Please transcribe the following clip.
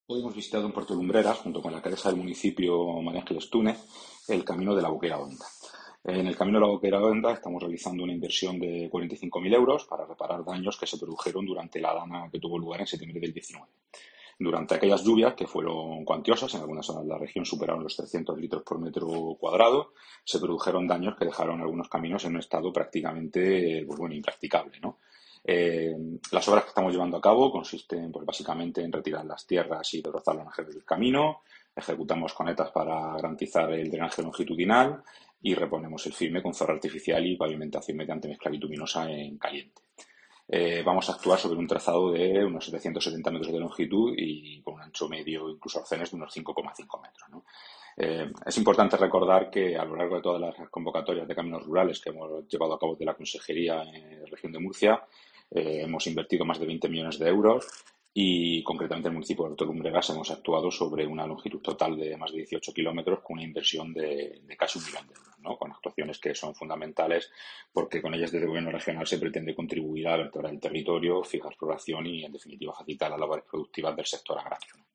Hoy hemos visitado en Puerto Lumbreras, junto con la alcaldesa del municipio, María Ángeles Túnez, el camino de la Boquera Honda. En el camino de la Boquera Honda estamos realizando una inversión de 45.000 euros para reparar daños que se produjeron durante la dana que tuvo lugar en septiembre del 19. Durante aquellas lluvias, que fueron cuantiosas, en algunas zonas de la región superaron los 300 litros por metro cuadrado, se produjeron daños que dejaron algunos caminos en un estado prácticamente, impracticable, ¿no? Las obras que estamos llevando a cabo consisten, pues, básicamente en retirar las tierras y derrozar los ángeles del camino, ejecutamos conetas para garantizar el drenaje longitudinal y reponemos el firme con zorra artificial y pavimentación mediante mezcla bituminosa en caliente. Vamos a actuar sobre un trazado de unos 770 metros de longitud y con un ancho medio, incluso arcenes, de unos 5,5 metros, ¿no? Es importante recordar que a lo largo de todas las convocatorias de caminos rurales que hemos llevado a cabo de la Consejería en la región de Murcia, hemos invertido más de 20 millones de euros y concretamente en el municipio de Puerto Lumbreras hemos actuado sobre una longitud total de más de 18 kilómetros con una inversión de casi 1 millón de euros, ¿no? Con actuaciones que son fundamentales porque con ellas desde el gobierno regional se pretende contribuir a vertebrar el territorio, fijar población y, en definitiva, facilitar las labores productivas del sector agrario.